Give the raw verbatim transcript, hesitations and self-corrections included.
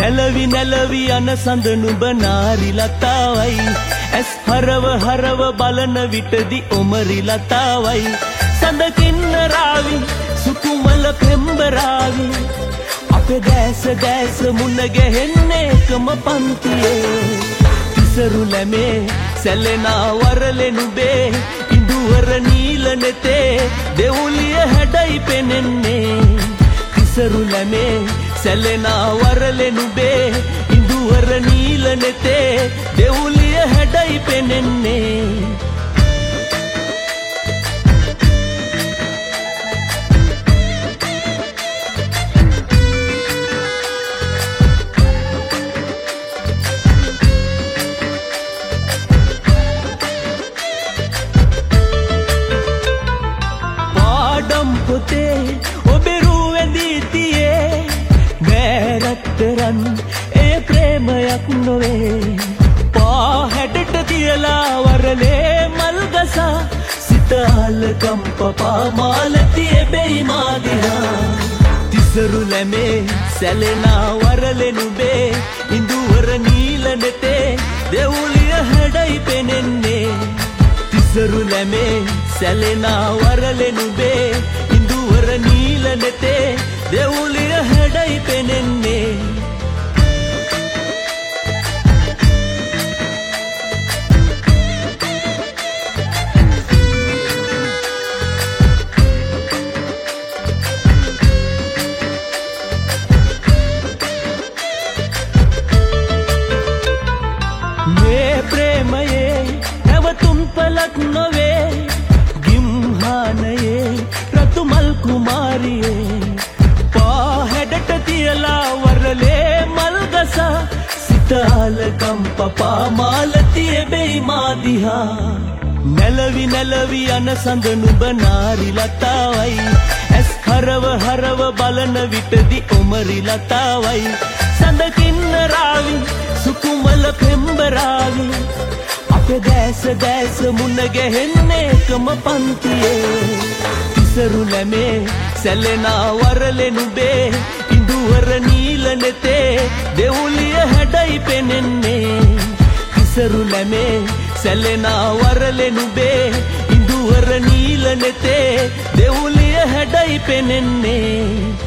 නැලවි නැලවි යන සඳ නුඹ නාරි ලතාවයි ඇස් හරව හරව බලන විටදි ඔමරි ලතාවයි සඳ කින්නරාවි සුකුමල පෙම්බරාවි අපේ දැස දැස මුණ ගැහෙන්නේ එකම පන්තියේ තිසරු ලැමේ සැලෙනා වරලේ නුඹේ ඉඳුවර නීල නෙතේ දෙවුලිය හැඩයි පෙනෙන්නේ තිසරු ලැමේ සැලෙනා වරලේ නුඹේ ඉඳුවර නීල නෙතේ දෙවුලිය හැඩයි පෙනෙන්නේ ඒ ප්‍රේමයක් නොවේ පා හැඩට තියලා වරලේ මල්ගසා සිත අල්ලකම් පපා මාලතියේ බෙයි මාදිහා තිසරු ලැමේ සැලෙනා වරලේ නුඹේ ඉඳුවර නීල නෙතේ දෙවුලිය හැඩයි පෙනෙන්නේ තිසරු ලැමේ සැලෙනා වරලේ නුඹේ ඉඳුවර නීල නෙතේ දෙවුලිය හැඩයි පෙනෙන්නේ පලක් නොවේ ගිම්හානයේ රතුමල් කුමාරියේ පා හැඩට තියලා වරලේ මල්ගසා සිත අලකම් පපා මාලතියේ බෙයි මාදිහා නැලවි නැලවි යන සඳ නුඹ නාරි ලතාවයි ඇස් හරව හරව බලන විටදි ඔමරි ලතාවයි සඳ කින්නරාවි සුකුමල පෙම්බරාවි අපේ දැස දැස මුණ ගැහෙන්නේ එකම පන්තියේ තිසරු ලැමේ සැලෙනා වරලේ නුඹේ ඉඳුවර නීල නෙතේ දෙවුලිය හැඩයි පෙනෙන්නේ තිසරු ලැමේ සැලෙනා වරලේ නුඹේ ඉඳුවර නීල නෙතේ දෙවුලිය හැඩයි පෙනෙන්නේ